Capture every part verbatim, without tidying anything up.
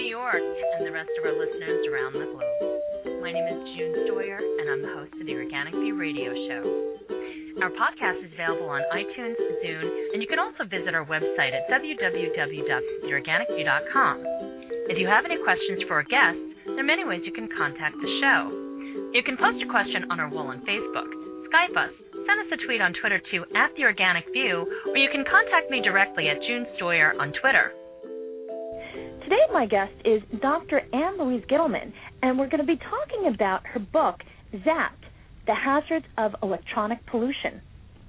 York and the rest of our listeners around the globe. My name is June Stoyer, and I'm the host of the Organic View Radio Show. Our podcast is available on iTunes, Zune, and you can also visit our website at w w w dot the organic view dot com. If you have any questions for our guests, there are many ways you can contact the show. You can post a question on our wall on Facebook, Skype us, send us a tweet on Twitter to at The Organic View, or you can contact me directly at June Stoyer on Twitter. Today my guest is Doctor Ann Louise Gittleman, and we're going to be talking about her book, Zapped, The Hazards of Electronic Pollution.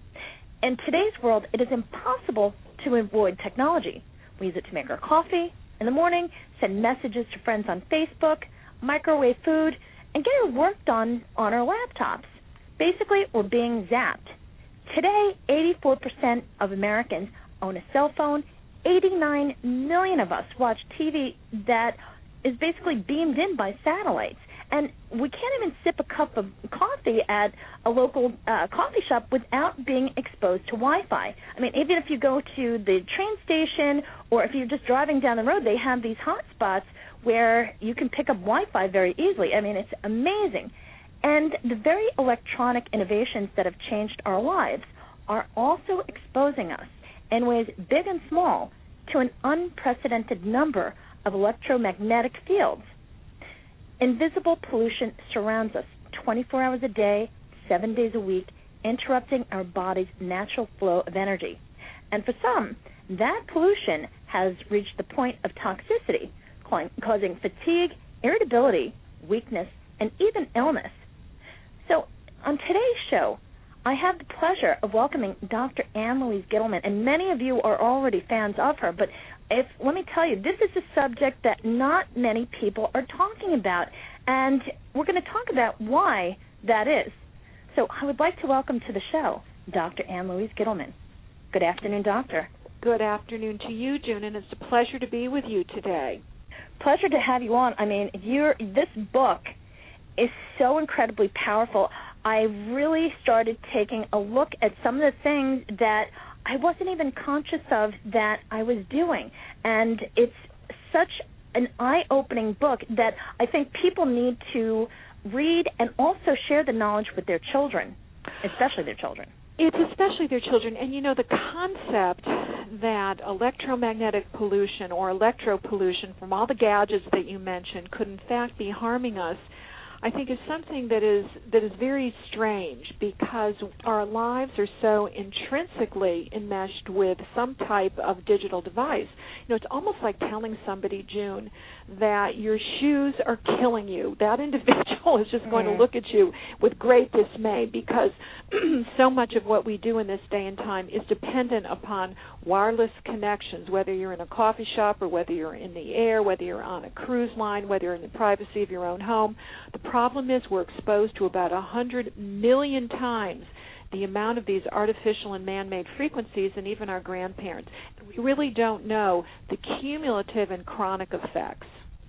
In today's world, it is impossible to avoid technology. We use it to make our coffee in the morning, send messages to friends on Facebook, microwave food, and get our work done on our laptops. Basically, we're being zapped. Today, eighty-four percent of Americans own a cell phone. eighty-nine million of us watch T V that is basically beamed in by satellites. And we can't even sip a cup of coffee at a local uh, coffee shop without being exposed to Wi-Fi. I mean, even if you go to the train station or if you're just driving down the road, they have these hot spots where you can pick up Wi-Fi very easily. I mean, it's amazing. And the very electronic innovations that have changed our lives are also exposing us in ways big and small to an unprecedented number of electromagnetic fields. Invisible pollution surrounds us twenty-four hours a day, seven days a week, interrupting our body's natural flow of energy. And for some, that pollution has reached the point of toxicity, causing fatigue, irritability, weakness, and even illness. So on today's show, I have the pleasure of welcoming Doctor Ann Louise Gittleman, and many of you are already fans of her, but if, let me tell you, this is a subject that not many people are talking about, and we're going to talk about why that is. So I would like to welcome to the show Doctor Ann Louise Gittleman. Good afternoon, Doctor. Good afternoon to you, June, and it's a pleasure to be with you today. Pleasure to have you on. I mean, you're, this book is so incredibly powerful. I really started taking a look at some of the things that I wasn't even conscious of that I was doing. And it's such an eye-opening book that I think people need to read and also share the knowledge with their children, especially their children. It's especially their children. And, you know, the concept that electromagnetic pollution or electropollution from all the gadgets that you mentioned could, in fact, be harming us, I think is something that is that is very strange because our lives are so intrinsically enmeshed with some type of digital device. You know, it's almost like telling somebody, June, that your shoes are killing you. That individual is just going mm. to look at you with great dismay because so much of what we do in this day and time is dependent upon wireless connections, whether you're in a coffee shop or whether you're in the air, whether you're on a cruise line, whether you're in the privacy of your own home. The problem is we're exposed to about one hundred million times the amount of these artificial and man-made frequencies and even our grandparents. We really don't know the cumulative and chronic effects.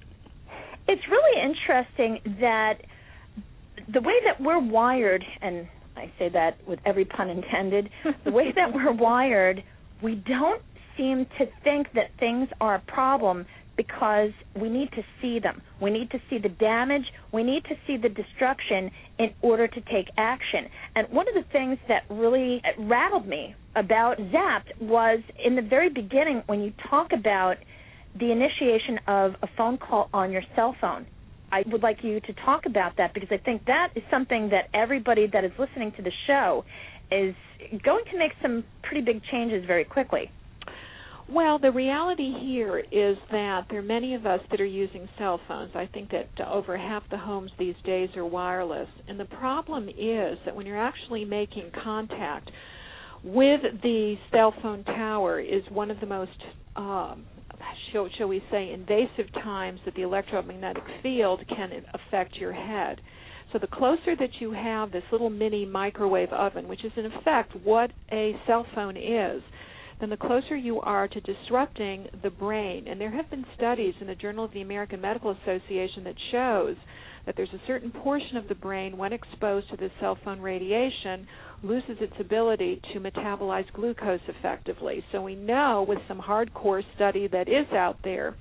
It's really interesting that the way that we're wired, and I say that with every pun intended, the way that we're wired, we don't seem to think that things are a problem because we need to see them. We need to see the damage. We need to see the destruction in order to take action. And one of the things that really rattled me about Zapped was in the very beginning when you talk about the initiation of a phone call on your cell phone. I would like you to talk about that because I think that is something that everybody that is listening to the show is going to make some pretty big changes very quickly. Well, the reality here is that there are many of us that are using cell phones. I think that over half the homes these days are wireless. And the problem is that when you're actually making contact with the cell phone tower is one of the most, um, shall, shall we say, invasive times that the electromagnetic field can affect your head. So the closer that you have this little mini microwave oven, which is in effect what a cell phone is, then the closer you are to disrupting the brain. And there have been studies in the Journal of the American Medical Association that shows that there's a certain portion of the brain, when exposed to this cell phone radiation, loses its ability to metabolize glucose effectively. So we know with some hardcore study that is out there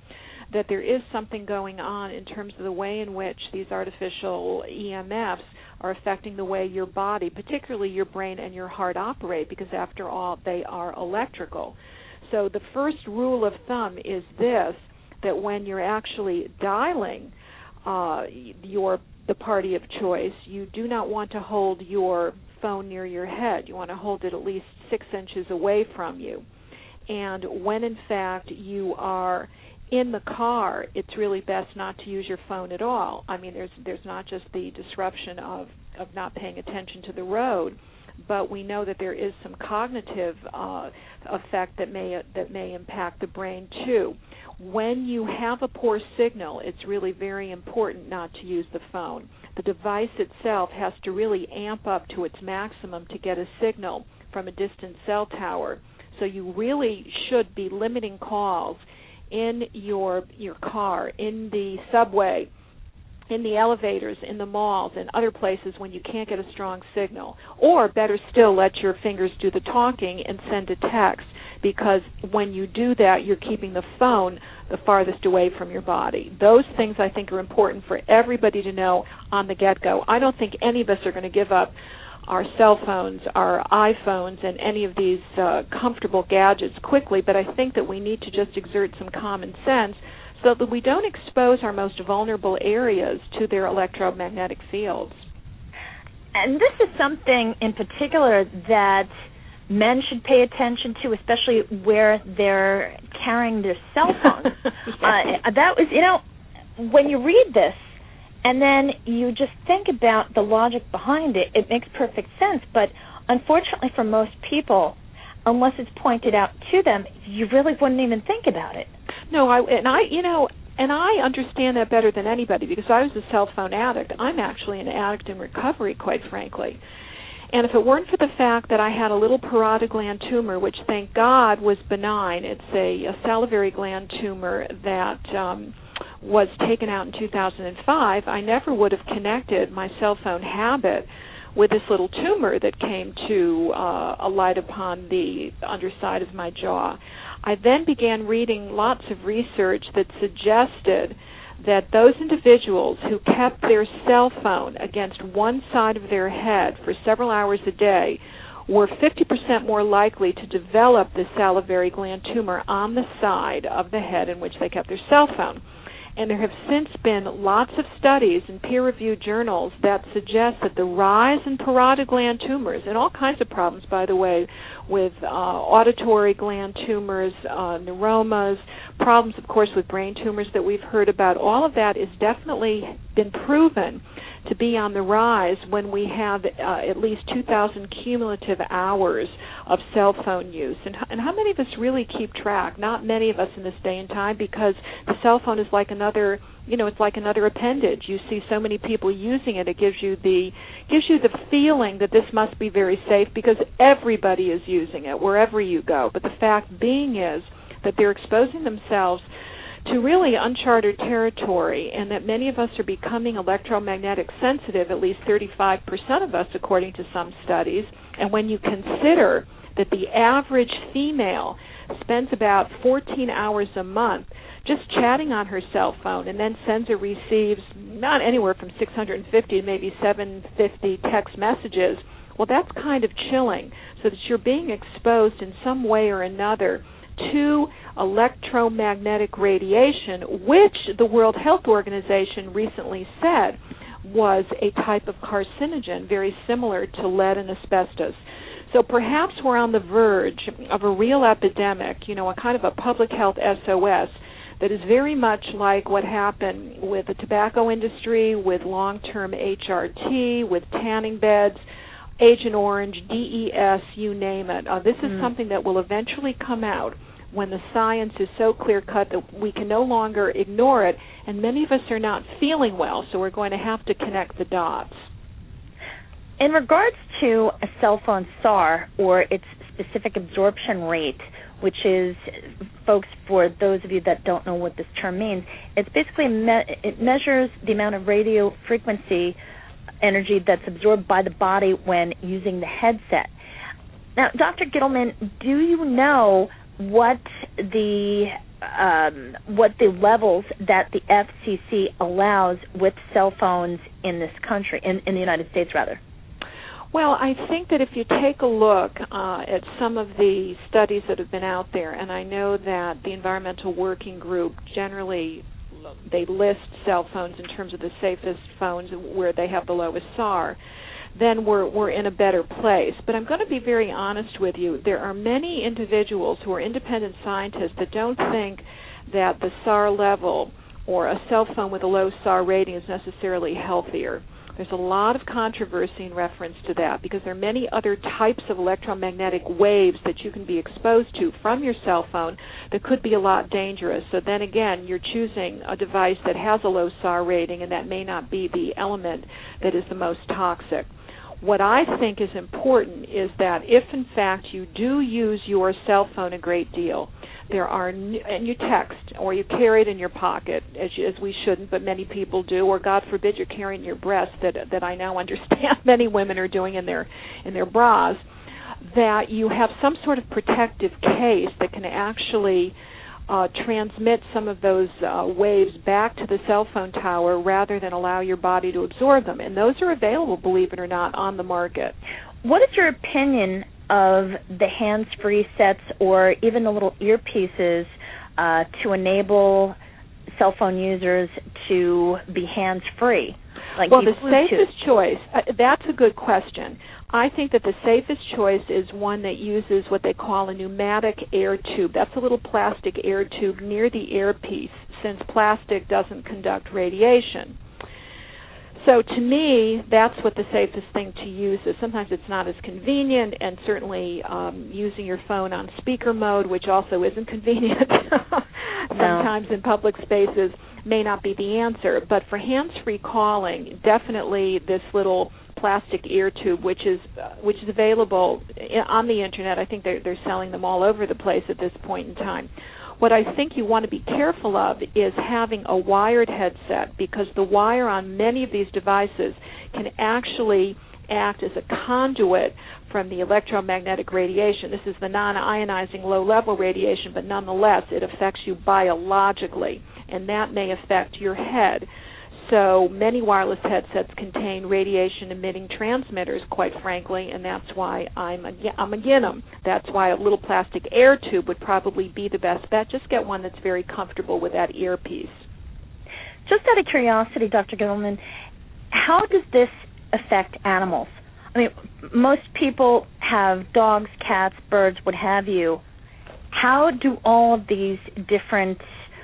that there is something going on in terms of the way in which these artificial E M Fs are affecting the way your body, particularly your brain and your heart, operate, because after all, they are electrical. So the first rule of thumb is this, that when you're actually dialing uh, your the party of choice, you do not want to hold your phone near your head. You want to hold it at least six inches away from you. And when, in fact, you are in the car, it's really best not to use your phone at all. I mean, there's there's not just the disruption of, of not paying attention to the road, but we know that there is some cognitive uh, effect that may that may impact the brain too. When you have a poor signal, it's really very important not to use the phone. The device itself has to really amp up to its maximum to get a signal from a distant cell tower. So you really should be limiting calls in your your car, in the subway, in the elevators, in the malls, and other places when you can't get a strong signal. Or better still, let your fingers do the talking and send a text, because when you do that, you're keeping the phone the farthest away from your body. Those things, I think, are important for everybody to know on the get-go. I don't think any of us are going to give up our cell phones, our iPhones, and any of these uh, comfortable gadgets quickly, but I think that we need to just exert some common sense so that we don't expose our most vulnerable areas to their electromagnetic fields. And this is something in particular that men should pay attention to, especially where they're carrying their cell phones. Yes. uh, that was, you know, when you read this and then you just think about the logic behind it, it makes perfect sense. But unfortunately for most people, unless it's pointed out to them, you really wouldn't even think about it. No, I and I, you know, and I understand that better than anybody because I was a cell phone addict. I'm actually an addict in recovery, quite frankly. And if it weren't for the fact that I had a little parotid gland tumor, which thank God was benign, it's a, a salivary gland tumor that um, was taken out in two thousand five, I never would have connected my cell phone habit with this little tumor that came to uh, alight upon the underside of my jaw. I then began reading lots of research that suggested that those individuals who kept their cell phone against one side of their head for several hours a day were fifty percent more likely to develop the salivary gland tumor on the side of the head in which they kept their cell phone. And there have since been lots of studies in peer-reviewed journals that suggest that the rise in parotid gland tumors, and all kinds of problems, by the way, with uh, auditory gland tumors, uh, neuromas, problems, of course, with brain tumors that we've heard about, all of that has definitely been proven to be on the rise when we have uh, at least two thousand cumulative hours of cell phone use. And, and how many of us really keep track? Not many of us in this day and time, because the cell phone is like another, you know, it's like another appendage. You see so many people using it, it gives you the gives you the feeling that this must be very safe because everybody is using it wherever you go. But the fact being is that they're exposing themselves to really uncharted territory, and that many of us are becoming electromagnetic sensitive, at least thirty-five percent of us, according to some studies. And when you consider that the average female spends about fourteen hours a month just chatting on her cell phone and then sends or receives not anywhere from six hundred fifty to maybe seven hundred fifty text messages, well, that's kind of chilling, so that you're being exposed in some way or another to electromagnetic radiation, which the World Health Organization recently said was a type of carcinogen very similar to lead and asbestos. So perhaps we're on the verge of a real epidemic, you know, a kind of a public health S O S that is very much like what happened with the tobacco industry, with long-term H R T, with tanning beds, Agent Orange, D E S, you name it. Uh, this is mm. something that will eventually come out when the science is so clear-cut that we can no longer ignore it, and many of us are not feeling well, so we're going to have to connect the dots. In regards to a cell phone S A R, or its specific absorption rate, which is, folks, for those of you that don't know what this term means, it's basically, me- it measures the amount of radio frequency energy that's absorbed by the body when using the headset. Now, Doctor Gittleman, do you know what the um, what the levels that the F C C allows with cell phones in this country, in, in the United States, rather? Well, I think that if you take a look uh, at some of the studies that have been out there, and I know that the Environmental Working Group generally, they list cell phones in terms of the safest phones where they have the lowest S A R, then we're, we're in a better place. But I'm going to be very honest with you. There are many individuals who are independent scientists that don't think that the S A R level or a cell phone with a low S A R rating is necessarily healthier. There's a lot of controversy in reference to that because there are many other types of electromagnetic waves that you can be exposed to from your cell phone that could be a lot dangerous. So then again, you're choosing a device that has a low S A R rating, and that may not be the element that is the most toxic. What I think is important is that if, in fact, you do use your cell phone a great deal, there are, and you text or you carry it in your pocket, as, you, as we shouldn't, but many people do, or God forbid you're carrying your breast, that that I now understand many women are doing in their in their bras, that you have some sort of protective case that can actually uh, transmit some of those uh, waves back to the cell phone tower rather than allow your body to absorb them. And those are available, believe it or not, on the market. What is your opinion of the hands-free sets or even the little earpieces uh, to enable cell phone users to be hands-free? Like well, the Bluetooth. safest choice, uh, that's a good question. I think that the safest choice is one that uses what they call a pneumatic air tube. That's a little plastic air tube near the earpiece, since plastic doesn't conduct radiation. So to me, that's what the safest thing to use is. Sometimes it's not as convenient, and certainly um, using your phone on speaker mode, which also isn't convenient sometimes no. in public spaces, may not be the answer. But for hands-free calling, definitely this little plastic ear tube, which is uh, which is available on the Internet. I think they're, they're selling them all over the place at this point in time. What I think you want to be careful of is having a wired headset, because the wire on many of these devices can actually act as a conduit from the electromagnetic radiation. This is the non-ionizing low-level radiation, but nonetheless it affects you biologically, and that may affect your head. So many wireless headsets contain radiation-emitting transmitters, quite frankly, and that's why I'm ag- I'm against them. That's why a little plastic air tube would probably be the best bet. Just get one that's very comfortable with that earpiece. Just out of curiosity, Doctor Gittleman, how does this affect animals? I mean, most people have dogs, cats, birds, what have you. How do all of these different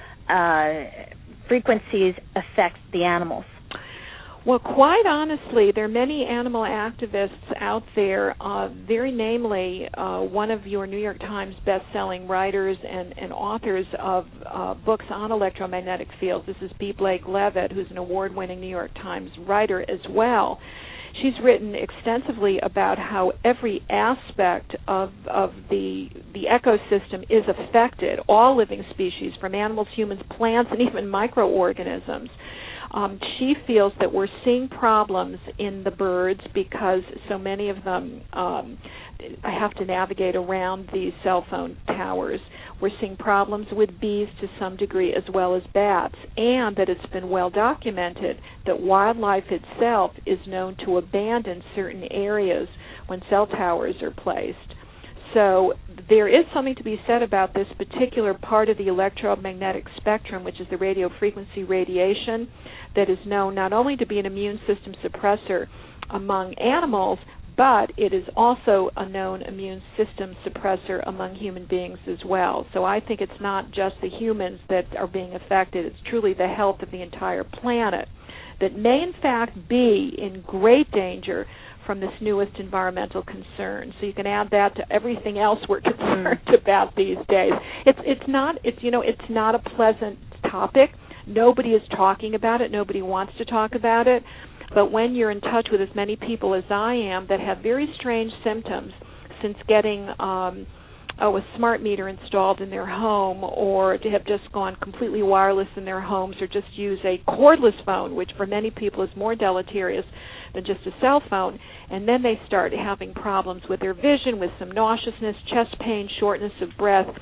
uh, frequencies affect the animals? Well, quite honestly, there are many animal activists out there, uh, very namely uh, one of your New York Times best-selling writers and, and authors of uh, books on electromagnetic fields. This is B. Blake Levitt, who's an award-winning New York Times writer as well. She's written extensively about how every aspect of of the the ecosystem is affected, all living species, from animals, humans, plants, and even microorganisms. Um, she feels that we're seeing problems in the birds because so many of them um, have to navigate around these cell phone towers. We're seeing problems with bees to some degree as well as bats, and that it's been well documented that wildlife itself is known to abandon certain areas when cell towers are placed. So there is something to be said about this particular part of the electromagnetic spectrum, which is the radio frequency radiation, that is known not only to be an immune system suppressor among animals, but it is also a known immune system suppressor among human beings as well. So I think it's not just the humans that are being affected, it's truly the health of the entire planet that may in fact be in great danger from this newest environmental concern. So you can add that to everything else we're concerned about these days. It's it's not it's you know it's not a pleasant topic. Nobody is talking about it. Nobody wants to talk about it. But when you're in touch with as many people as I am that have very strange symptoms since getting um, oh, a smart meter installed in their home, or to have just gone completely wireless in their homes, or just use a cordless phone, which for many people is more deleterious than just a cell phone, and then they start having problems with their vision, with some nauseousness, chest pain, shortness of breath,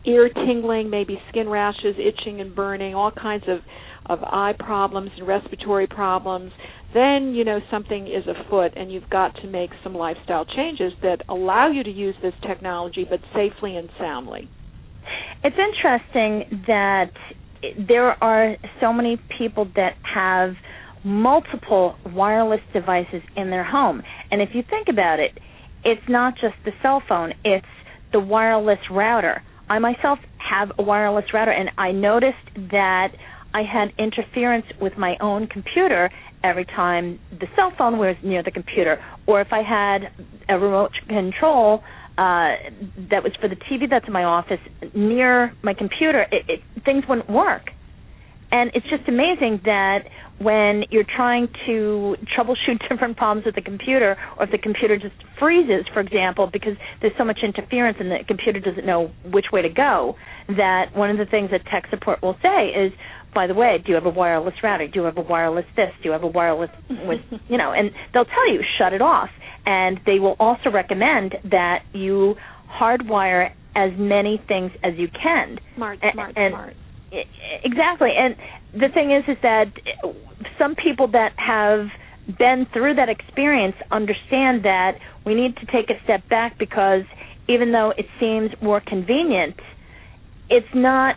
ear tingling, maybe skin rashes, itching and burning, all kinds of, of eye problems and respiratory problems, then you know something is afoot and you've got to make some lifestyle changes that allow you to use this technology but safely and soundly. It's interesting that there are so many people that have multiple wireless devices in their home. And if you think about it, it's not just the cell phone, it's the wireless router. I myself have a wireless router, and I noticed that I had interference with my own computer every time the cell phone was near the computer, or if I had a remote control uh, that was for the T V that's in my office near my computer, it, it, things wouldn't work. And it's just amazing that when you're trying to troubleshoot different problems with the computer, or if the computer just freezes, for example, because there's so much interference and the computer doesn't know which way to go, that one of the things that tech support will say is, by the way, do you have a wireless router? Do you have a wireless this? Do you have a wireless with, you know, and they'll tell you, shut it off. And they will also recommend that you hardwire as many things as you can. Smart, smart, and, smart. Exactly. And the thing is, is that some people that have been through that experience understand that we need to take a step back, because even though it seems more convenient, it's not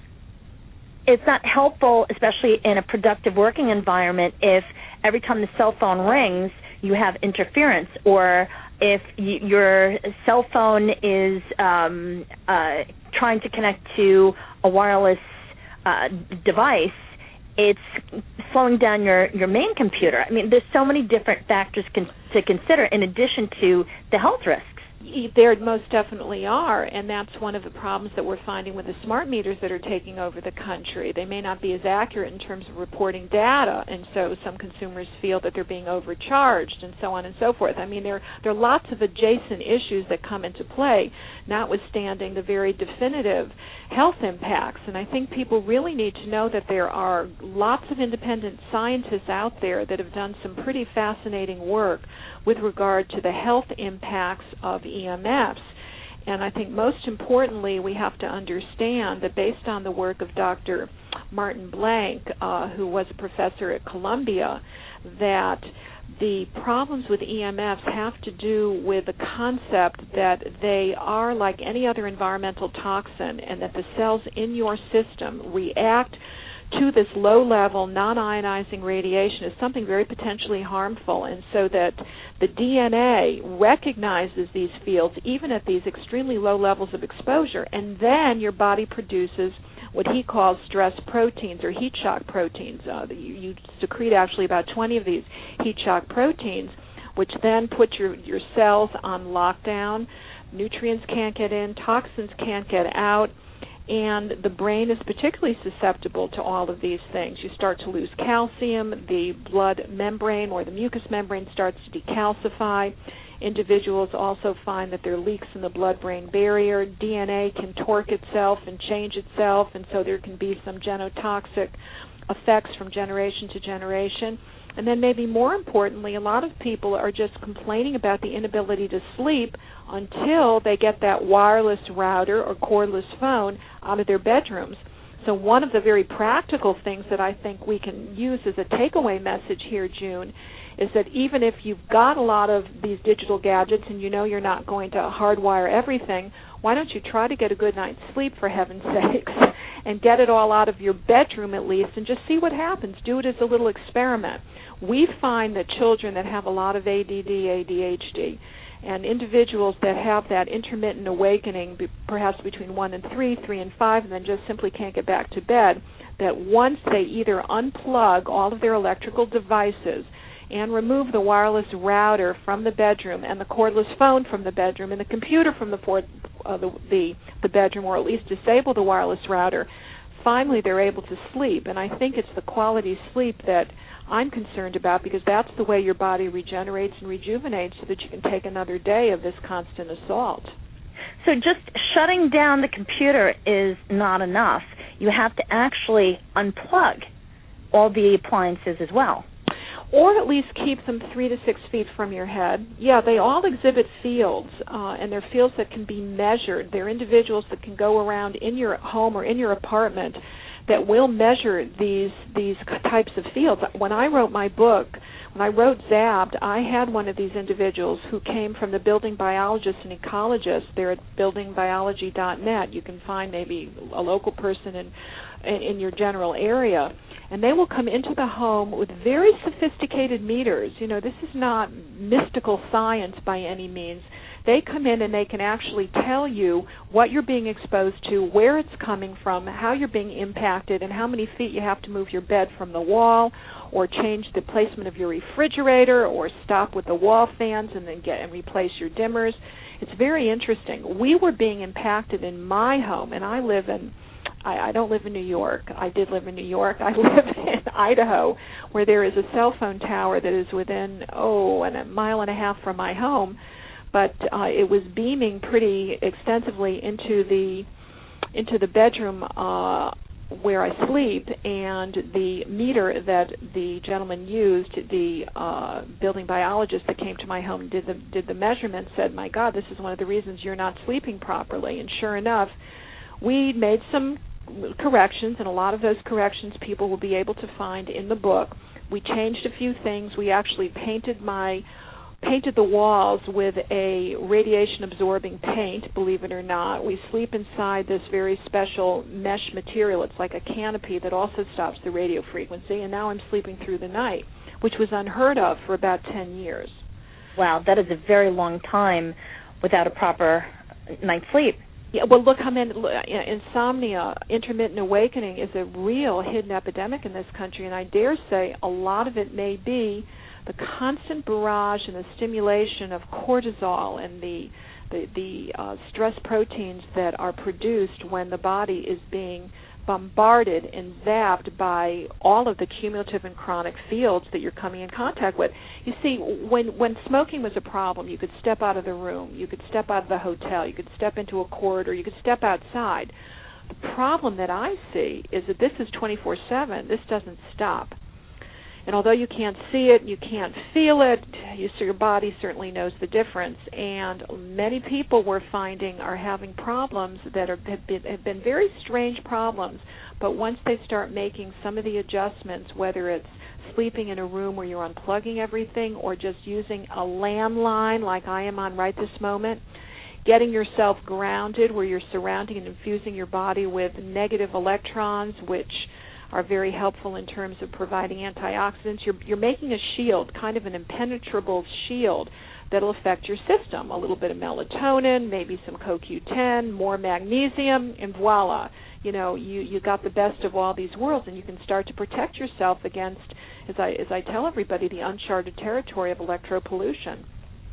it's not helpful, especially in a productive working environment, if every time the cell phone rings, you have interference, or if y- your cell phone is um, uh, trying to connect to a wireless uh, device, it's slowing down your, your main computer. I mean, there's so many different factors con- to consider in addition to the health risks. There most definitely are, and that's one of the problems that we're finding with the smart meters that are taking over the country. They may not be as accurate in terms of reporting data, and so some consumers feel that they're being overcharged and so on and so forth. I mean, there, there are lots of adjacent issues that come into play, notwithstanding the very definitive health impacts. And I think people really need to know that there are lots of independent scientists out there that have done some pretty fascinating work with regard to the health impacts of E M Fs. And I think most importantly, we have to understand that based on the work of Doctor Martin Blank, uh, who was a professor at Columbia, that the problems with E M Fs have to do with the concept that they are like any other environmental toxin, and that the cells in your system react to this low-level, non-ionizing radiation as something very potentially harmful, and so that the D N A recognizes these fields even at these extremely low levels of exposure, and then your body produces what he calls stress proteins or heat shock proteins. Uh, you, you secrete actually about twenty of these heat shock proteins, which then put your, your cells on lockdown. Nutrients can't get in, toxins can't get out, and the brain is particularly susceptible to all of these things. You start to lose calcium, the blood membrane or the mucous membrane starts to decalcify. Individuals also find that there are leaks in the blood-brain barrier. D N A can torque itself and change itself, and so there can be some genotoxic effects from generation to generation. And then maybe more importantly, a lot of people are just complaining about the inability to sleep until they get that wireless router or cordless phone out of their bedrooms. So one of the very practical things that I think we can use as a takeaway message here, June, is that even if you've got a lot of these digital gadgets and you know you're not going to hardwire everything, why don't you try to get a good night's sleep, for heaven's sakes, and get it all out of your bedroom at least and just see what happens. Do it as a little experiment. We find that children that have a lot of A D D, A D H D, and individuals that have that intermittent awakening, perhaps between one and three, three and five, and then just simply can't get back to bed, that once they either unplug all of their electrical devices and remove the wireless router from the bedroom and the cordless phone from the bedroom and the computer from the, for, uh, the, the, the bedroom, or at least disable the wireless router, finally they're able to sleep. And I think it's the quality sleep that I'm concerned about, because that's the way your body regenerates and rejuvenates so that you can take another day of this constant assault. So just shutting down the computer is not enough. You have to actually unplug all the appliances as well. or at least keep them three to six feet from your head. Yeah, they all exhibit fields, uh, and they're fields that can be measured. They're individuals that can go around in your home or in your apartment that will measure these these types of fields. When I wrote my book, when I wrote Zapped, I had one of these individuals who came from the building biologists and ecologists. They're at building biology dot net. You can find maybe a local person in, in in your general area. And they will come into the home with very sophisticated meters. You know, this is not mystical science by any means. They come in and they can actually tell you what you're being exposed to, where it's coming from, how you're being impacted, and how many feet you have to move your bed from the wall, or change the placement of your refrigerator, or stop with the wall fans and then get and replace your dimmers. It's very interesting. We were being impacted in my home, and I live in I, I don't live in New York. I did live in New York. I live in Idaho, where there is a cell phone tower that is within, oh, and a mile and a half from my home. But uh, it was beaming pretty extensively into the into the bedroom uh, where I sleep, and the meter that the gentleman used, the uh, building biologist that came to my home and did the did the measurement, said, "My God, this is one of the reasons you're not sleeping properly." And sure enough, we made some corrections, and a lot of those corrections people will be able to find in the book. We changed a few things. We actually painted my painted the walls with a radiation-absorbing paint, believe it or not. We sleep inside this very special mesh material. It's like a canopy that also stops the radio frequency, and now I'm sleeping through the night, which was unheard of for about ten years. Wow, that is a very long time without a proper night's sleep. Yeah, well, look how many, insomnia, intermittent awakening is a real hidden epidemic in this country, and I dare say a lot of it may be the constant barrage and the stimulation of cortisol and the the, the uh, stress proteins that are produced when the body is being bombarded and zapped by all of the cumulative and chronic fields that you're coming in contact with. You see, when when smoking was a problem, you could step out of the room, you could step out of the hotel, you could step into a corridor, you could step outside. The problem that I see is that this is twenty-four seven. This doesn't stop. And although you can't see it, you can't feel it, you, so your body certainly knows the difference. And many people we're finding are having problems that are, have, been, have been very strange problems, but once they start making some of the adjustments, whether it's sleeping in a room where you're unplugging everything or just using a landline like I am on right this moment, getting yourself grounded where you're surrounding and infusing your body with negative electrons, which are very helpful in terms of providing antioxidants. You're, you're making a shield, kind of an impenetrable shield that'll affect your system. A little bit of melatonin, maybe some C O Q ten, more magnesium, and voila. You know, you, you got the best of all these worlds, and you can start to protect yourself against, as I, as I tell everybody, the uncharted territory of electropollution.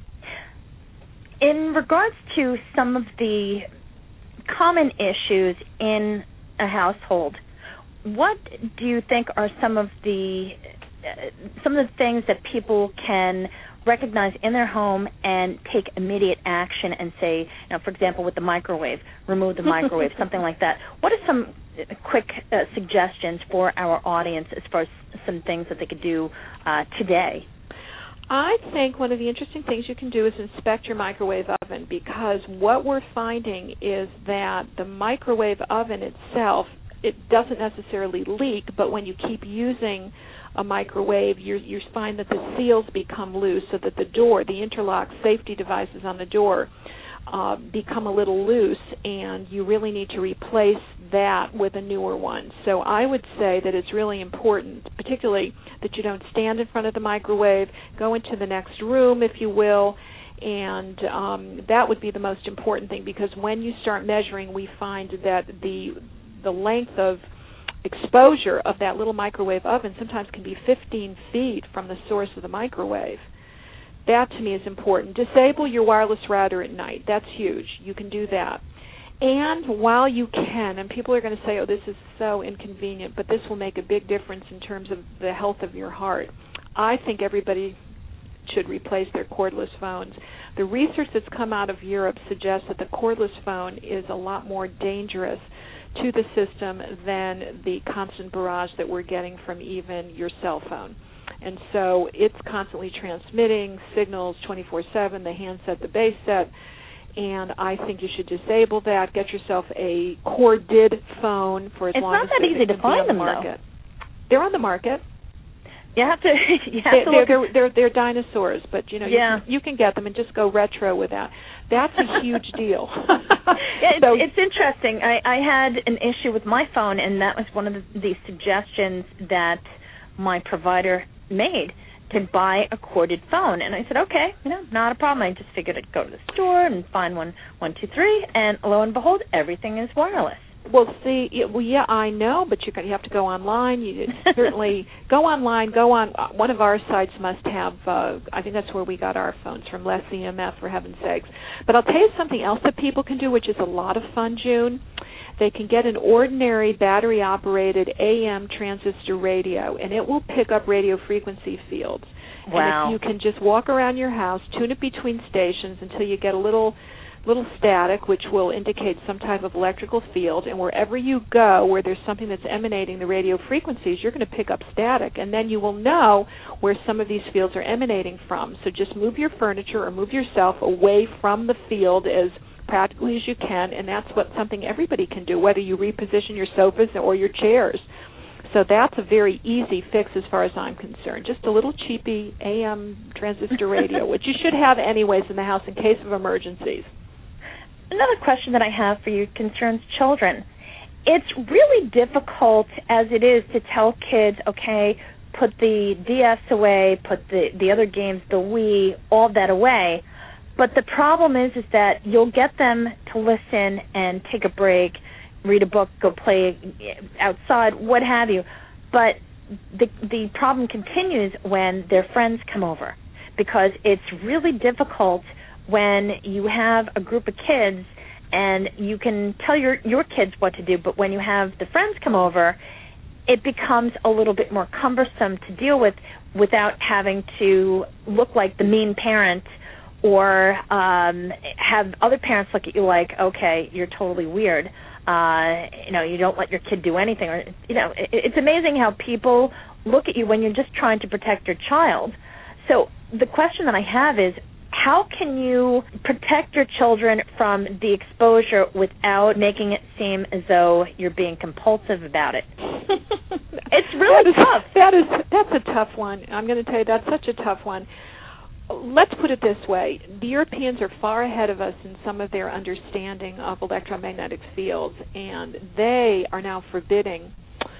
In regards to some of the common issues in a household, what do you think are some of the uh, some of the things that people can recognize in their home and take immediate action and say, you know, for example, with the microwave, remove the microwave, something like that? What are some quick uh, suggestions for our audience as far as some things that they could do uh, today? I think one of the interesting things you can do is inspect your microwave oven, because what we're finding is that the microwave oven itself, it doesn't necessarily leak, but when you keep using a microwave, you you find that the seals become loose, so that the door, the interlock safety devices on the door, uh, become a little loose, and you really need to replace that with a newer one. So I would say that it's really important, particularly that you don't stand in front of the microwave, go into the next room, if you will, and um, that would be the most important thing, because when you start measuring, we find that the the length of exposure of that little microwave oven sometimes can be fifteen feet from the source of the microwave. That, to me, is important. Disable your wireless router at night. That's huge. You can do that. And while you can, and people are going to say, oh, this is so inconvenient, but this will make a big difference in terms of the health of your heart, I think everybody should replace their cordless phones. The research that's come out of Europe suggests that the cordless phone is a lot more dangerous to the system than the constant barrage that we're getting from even your cell phone. And so it's constantly transmitting signals twenty-four seven, the handset, the base set, and I think you should disable that. Get yourself a corded phone for as it's long as it's not that easy to find the them, market. Though. They're on the market. You have to. You have they, to they're, look they're, they're, they're dinosaurs, but you know yeah. you, can, you can get them and just go retro with that. That's a huge deal. yeah, it's, so, it's interesting. I, I had an issue with my phone, and that was one of the, the suggestions that my provider made, to buy a corded phone. And I said, okay, you know, not a problem. I just figured I'd go to the store and find one, one, two, three, and lo and behold, everything is wireless. Well, see, well, yeah, I know, but you you have to go online. You certainly go online. Go on. One of our sites must have. Uh, I think that's where we got our phones from. Less E M F, for heaven's sakes. But I'll tell you something else that people can do, which is a lot of fun, June. They can get an ordinary battery-operated A M transistor radio, and it will pick up radio frequency fields. Wow. And if you can just walk around your house, tune it between stations until you get a little little static, which will indicate some type of electrical field, and wherever you go where there's something that's emanating the radio frequencies, you're going to pick up static, and then you will know where some of these fields are emanating from. So just move your furniture or move yourself away from the field as practically as you can, and that's what something everybody can do, whether you reposition your sofas or your chairs. So that's a very easy fix as far as I'm concerned. Just a little cheapy A M transistor radio, which you should have anyways in the house in case of emergencies. Another question that I have for you concerns children. It's really difficult as it is to tell kids, okay, put the D S away, put the, the other games, the Wii, all that away. But the problem is is that you'll get them to listen and take a break, read a book, go play outside, what have you. But the the problem continues when their friends come over, because it's really difficult when you have a group of kids and you can tell your, your kids what to do, but when you have the friends come over, it becomes a little bit more cumbersome to deal with without having to look like the mean parent or um, have other parents look at you like, okay, you're totally weird. Uh, you know, you don't let your kid do anything. Or, you know, it, it's amazing how people look at you when you're just trying to protect your child. So the question that I have is, how can you protect your children from the exposure without making it seem as though you're being compulsive about it? It's really that is, tough. That is, that's a tough one. I'm going to tell you, that's such a tough one. Let's put it this way. The Europeans are far ahead of us in some of their understanding of electromagnetic fields, and they are now forbidding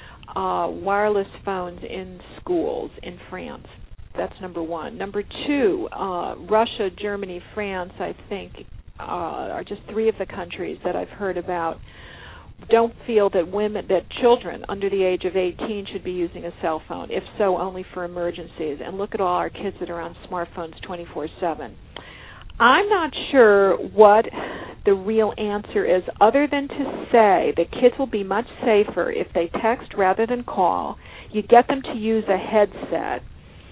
uh, wireless phones in schools in France. That's number one. Number two, uh, Russia, Germany, France, I think, uh, are just three of the countries that I've heard about don't feel that women, that children under the age of eighteen should be using a cell phone, if so, only for emergencies. And look at all our kids that are on smartphones twenty-four seven. I'm not sure what the real answer is, other than to say that kids will be much safer if they text rather than call. You get them to use a headset.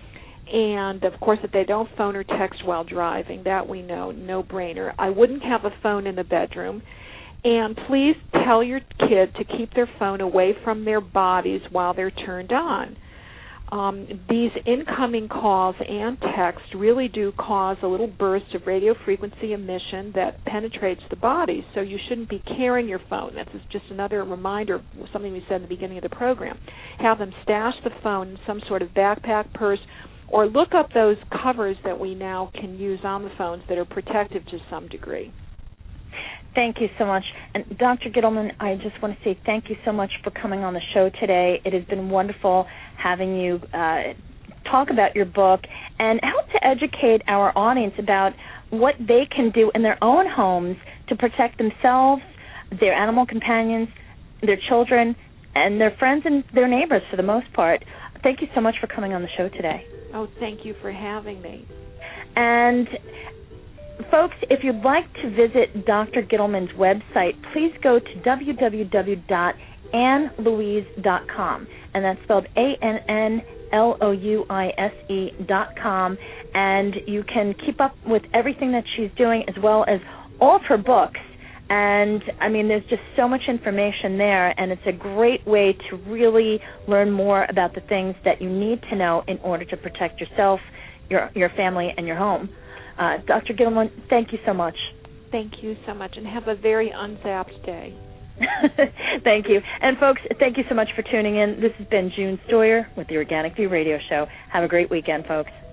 And, of course, if they don't phone or text while driving, that we know, no-brainer. I wouldn't have a phone in the bedroom. And please tell your kid to keep their phone away from their bodies while they're turned on. Um, these incoming calls and text really do cause a little burst of radio frequency emission that penetrates the body, so you shouldn't be carrying your phone. That's just another reminder, something we said in the beginning of the program. Have them stash the phone in some sort of backpack, purse, or look up those covers that we now can use on the phones that are protective to some degree. Thank you so much. And Doctor Gittleman, I just want to say thank you so much for coming on the show today. It has been wonderful having you uh, talk about your book and help to educate our audience about what they can do in their own homes to protect themselves, their animal companions, their children, and their friends and their neighbors for the most part. Thank you so much for coming on the show today. Oh, thank you for having me. And folks, if you'd like to visit Doctor Gittleman's website, please go to w w w dot ann louise dot com, and that's spelled A N N L O U I S E dot com, and you can keep up with everything that she's doing as well as all of her books And, I mean, there's just so much information there, and it's a great way to really learn more about the things that you need to know in order to protect yourself, your your family, and your home. Uh, Doctor Gittleman, thank you so much. Thank you so much, and have a very unzapped day. Thank you. And, folks, thank you so much for tuning in. This has been June Stoyer with the Organic View Radio Show. Have a great weekend, folks.